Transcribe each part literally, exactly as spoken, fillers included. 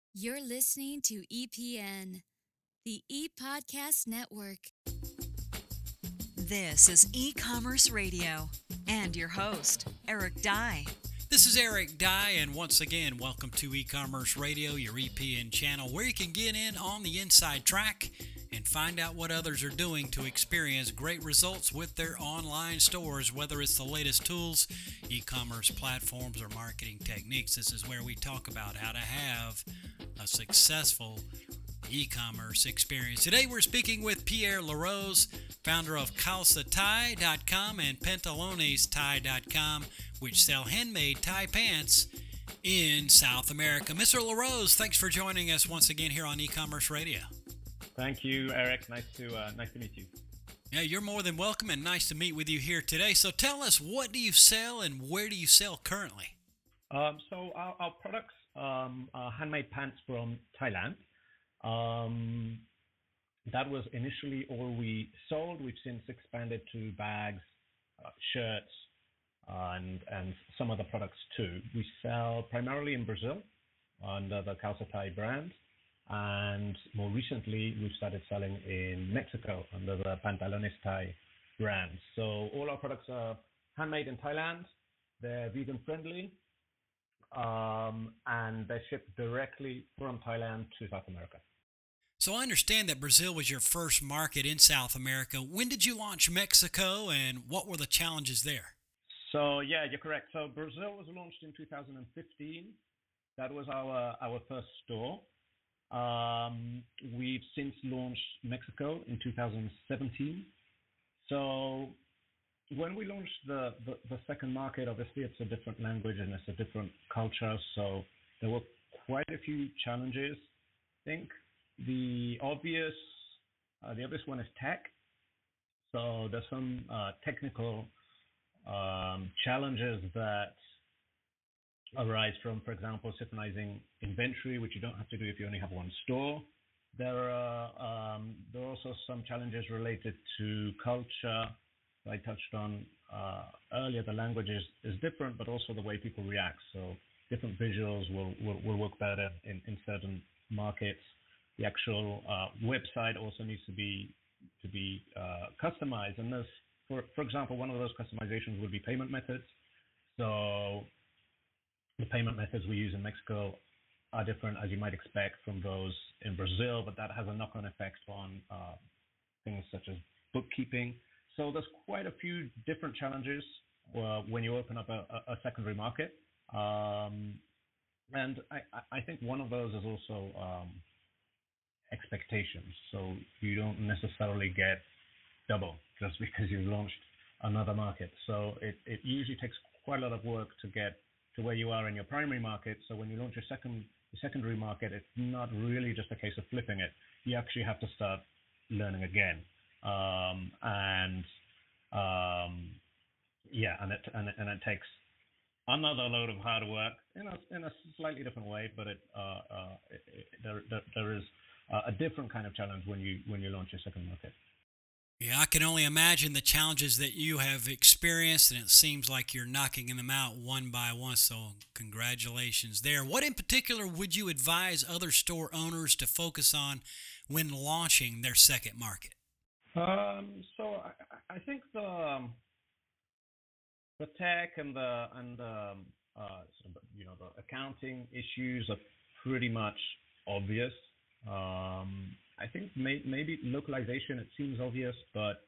You're listening to E P N, the ePodcast Network. This is E-Commerce Radio and your host, Eric Dye. This is Eric Dye, and once again, welcome to E-Commerce Radio, your E P N channel, where you can get in on the inside track and find out what others are doing to experience great results with their online stores, whether it's the latest tools, e-commerce platforms, or marketing techniques. This is where we talk about how to have a successful e-commerce experience. Today we're speaking with Pierre LaRose, founder of calza tie dot com and pantalones tie dot com, which sell handmade tie pants in South America. Mister LaRose, thanks for joining us once again here on E-Commerce Radio. Thank you, Eric. Nice to uh, nice to meet you. Yeah, you're more than welcome, and nice to meet with you here today. So tell us, what do you sell and where do you sell currently? Um, so our, our products um, are handmade pants from Thailand. Um, that was initially all we sold. We've since expanded to bags, uh, shirts, uh, and and some other products too. We sell primarily in Brazil under the calza tie brand. And more recently, we've started selling in Mexico under the Pantalones Tie brand. So all our products are handmade in Thailand. They're vegan friendly, um, and they're shipped directly from Thailand to South America. So I understand that Brazil was your first market in South America. When did you launch Mexico, and what were the challenges there? So yeah, you're correct. So Brazil was launched in two thousand fifteen. That was our our first store. Um, we've since launched Mexico in two thousand seventeen. So when we launched the, the, the second market, obviously it's a different language and it's a different culture. So there were quite a few challenges. I think the obvious, uh, the obvious one is tech. So there's some uh, technical um, challenges that arise from, for example, synchronizing inventory, which you don't have to do if you only have one store. There are um, there are also some challenges related to culture. I touched on uh, earlier. The language is, is different, but also the way people react. So different visuals will, will, will work better in, in certain markets. The actual uh, website also needs to be to be uh, customized. And there's, for for example, one of those customizations would be payment methods. So the payment methods we use in Mexico are different, as you might expect, from those in Brazil, but that has a knock-on effect on uh, things such as bookkeeping. So there's quite a few different challenges uh, when you open up a, a secondary market. Um, and I, I think one of those is also um, expectations. So you don't necessarily get double just because you've launched another market. So it, it usually takes quite a lot of work to get to where you are in your primary market. So when you launch your second your secondary market, it's not really just a case of flipping it. You actually have to start learning again. Um, and um, yeah, and it and it, and it takes another load of hard work in a in a slightly different way, but it, uh, uh, it, it there, there there is a different kind of challenge when you when you launch your second market. Yeah, I can only imagine the challenges that you have experienced, and it seems like you're knocking them out one by one, so congratulations there. What in particular would you advise other store owners to focus on when launching their second market? Um, so I, I think the um, the tech and the and the, um, uh, sort of, you know, the accounting issues are pretty much obvious. Um, I think may, maybe localization, it seems obvious, but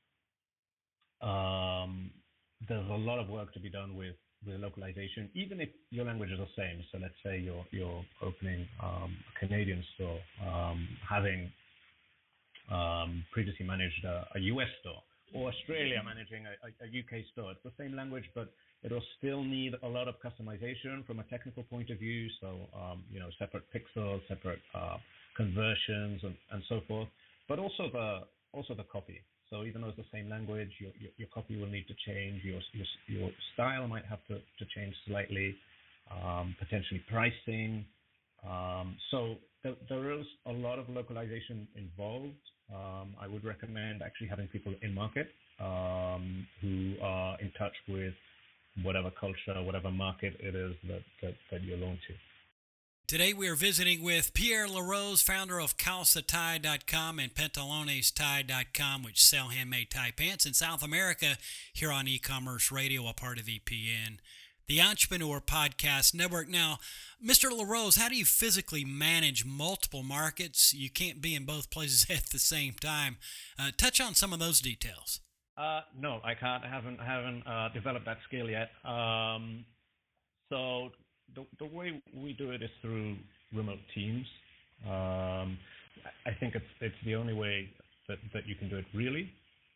um, there's a lot of work to be done with, with localization, even if your language is the same. So let's say you're, you're opening um, a Canadian store, um, having um, previously managed a, a U S store, or Australia managing a, a, a U K store. It's the same language, but it'll still need a lot of customization from a technical point of view. So, um, you know, separate pixels, separate uh, conversions, and, and so forth. But also the also the copy. So even though it's the same language, your your, your copy will need to change. Your your, your style might have to, to change slightly. Um, potentially pricing. Um, so th- there is a lot of localization involved. Um, I would recommend actually having people in market um, who are in touch with whatever culture, whatever market it is that, that, that you're launching. Today we are visiting with Pierre LaRose, founder of Calça Tie dot com and Pantalones Tie dot com, which sell handmade tie pants in South America, here on E-Commerce Radio, a part of E P N, the Entrepreneur Podcast Network. Now, Mister LaRose, how do you physically manage multiple markets? You can't be in both places at the same time. Uh, touch on some of those details. Uh, no, I can't. I haven't haven't uh, developed that skill yet. Um, so. The, the way we do it is through remote teams. Um, I think it's it's the only way that, that you can do it, really.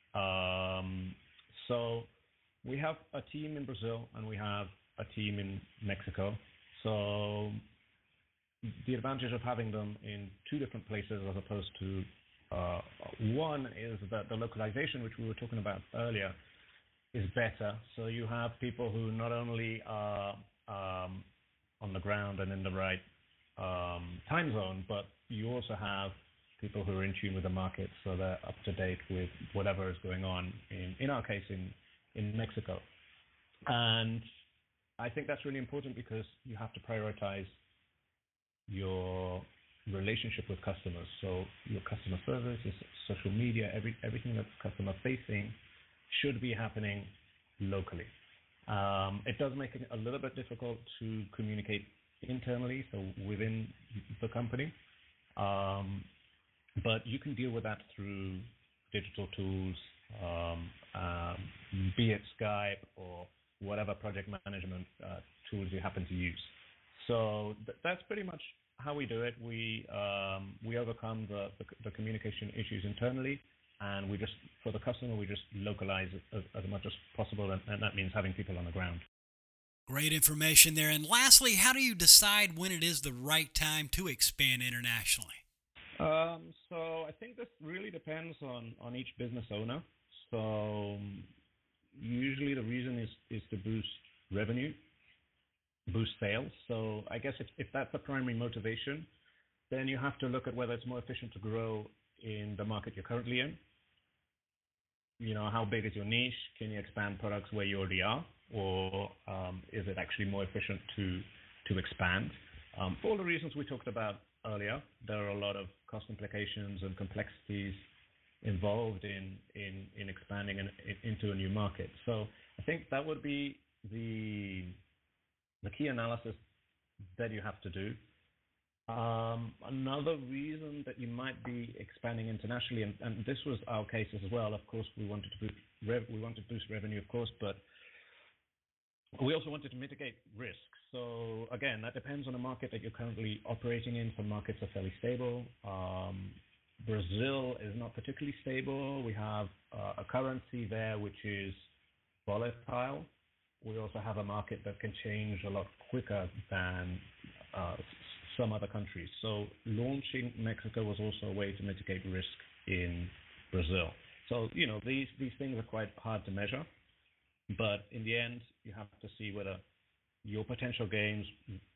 Um, so we have a team in Brazil and we have a team in Mexico. So the advantage of having them in two different places as opposed to uh, one is that the localization, which we were talking about earlier, is better. So you have people who not only are um, on the ground and in the right um, time zone, but you also have people who are in tune with the market, so they're up to date with whatever is going on, in, in our case, in, in Mexico. And I think that's really important because you have to prioritize your relationship with customers. So your customer service, your social media, every, everything that's customer facing should be happening locally. Um, it does make it a little bit difficult to communicate internally, so within the company. Um, but you can deal with that through digital tools, um, um, be it Skype or whatever project management uh, tools you happen to use. So th- that's pretty much how we do it. We um, we overcome the, the, the communication issues internally. And we just, for the customer, we just localize it as, as much as possible, and, and that means having people on the ground. Great information there. And lastly, how do you decide when it is the right time to expand internationally? Um, so I think this really depends on, on each business owner. So usually the reason is, is to boost revenue, boost sales. So I guess if, if that's the primary motivation, then you have to look at whether it's more efficient to grow in the market you're currently in. You know, how big is your niche? Can you expand products where you already are? Or um, is it actually more efficient to to expand? Um, for all the reasons we talked about earlier, there are a lot of cost implications and complexities involved in, in, in expanding in, in, into a new market. So I think that would be the, the key analysis that you have to do. Um, another reason that you might be expanding internationally, and, and this was our case as well. Of course, we wanted to boost rev- we wanted to boost revenue, of course, but we also wanted to mitigate risk. So again, that depends on the market that you're currently operating in. Some markets are fairly stable. Um, Brazil is not particularly stable. We have uh, a currency there which is volatile. We also have a market that can change a lot quicker than uh, some other countries. So launching Mexico was also a way to mitigate risk in Brazil. So, you know, these, these things are quite hard to measure, but in the end, you have to see whether your potential gains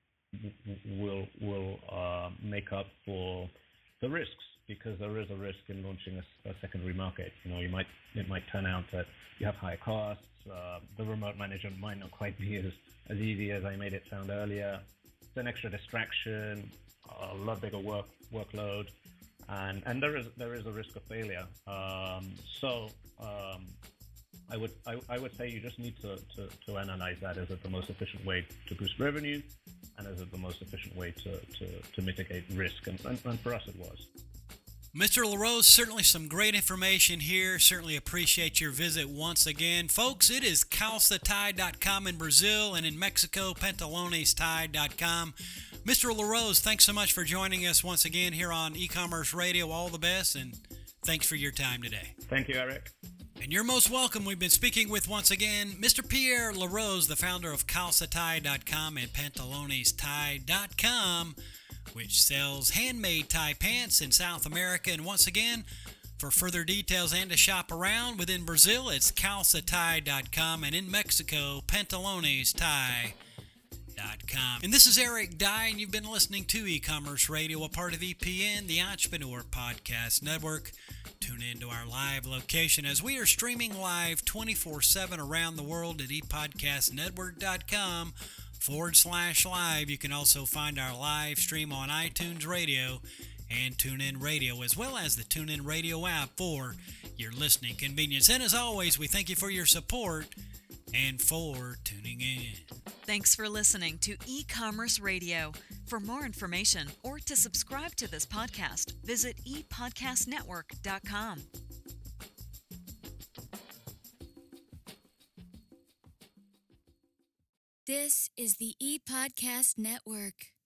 will, will uh, make up for the risks, because there is a risk in launching a, a secondary market. You know, you might, it might turn out that you have higher costs, uh, the remote manager might not quite be as, as easy as I made it sound earlier. It's an extra distraction, a lot bigger work workload, and and there is there is a risk of failure. Um, so um, I would I, I would say you just need to, to, to analyze that. Is it the most efficient way to boost revenue, and is it the most efficient way to, to, to mitigate risk? And, and, and for us, it was. Mister LaRose, certainly some great information here. Certainly appreciate your visit once again. Folks, it is Calça Tie dot com in Brazil, and in Mexico, Pantalones Tie dot com. Mister LaRose, thanks so much for joining us once again here on E-Commerce Radio. All the best, and thanks for your time today. Thank you, Eric. And you're most welcome. We've been speaking with, once again, Mister Pierre LaRose, the founder of Calça Tie dot com and Pantalones Tie dot com, which sells handmade tie pants in South America. And once again, for further details and to shop around within Brazil, it's Calça Tie dot com, and in Mexico, Pantalones Tie dot com. And this is Eric Dye, and you've been listening to E-Commerce Radio, a part of E P N, the Entrepreneur Podcast Network. Tune in to our live location as we are streaming live twenty-four seven around the world at e podcast network dot com. forward slash live. You can also find our live stream on iTunes Radio and TuneIn Radio, as well as the TuneIn Radio app for your listening convenience. And as always, we thank you for your support and for tuning in. Thanks for listening to E-Commerce Radio. For more information or to subscribe to this podcast, visit e podcast network dot com. This is the ePodcast Network.